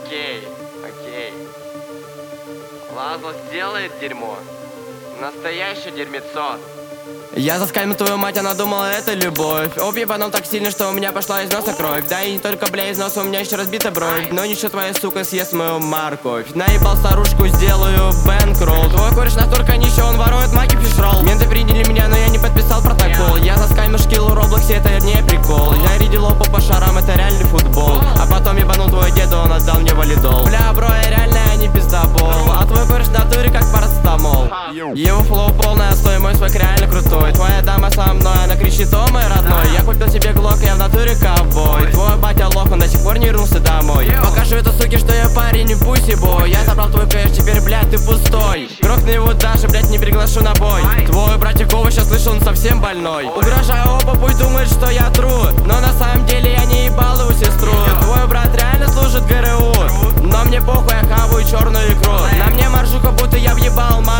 Окей. Лазло сделает дерьмо. Настоящее дерьмецо. Я заскамил твою мать, она думала, это любовь. Ебаном так сильно, что у меня пошла из носа кровь. Да и не только, бля, из носа у меня еще разбита бровь. Но ничего, твоя сука съест мою морковь. Наебал старушку, сделаю бэнкролл. Твой кореш настолько нищий, он ворует маки фишролл. Менты приняли меня, но я не подписал протокол. Я заскамил шкилу Роблоксе, это не прикол. Я ридил опу по шарам, это реальный футбол. А потом ебанул твой деда, он отдал мне валидол. Бля, бро, я реально, не пиздобол. А твой кореш в натуре как парацетамол. Его флоу полная, стой, мой свек реально крутой. Твоя дама со мной, она кричит: о мой родной. Я купил себе глок, я в натуре ковбой. Твой батя лох, он до сих пор не вернулся домой. Покажу это суке, что я парень, не пусть-бой. Я забрал твой кэш, теперь, блядь, ты пустой. Крок на его даже, блядь, не приглашу на бой. Твой братик Вова сейчас слышал, он совсем больной. Угрожаю опа, пусть думает, что я тру. Но на самом деле я не ебал его сестру. Твой брат реально служит ГРУ. Но мне похуй, я хаваю черную икру. На мне маржуха, будто я въебал мать.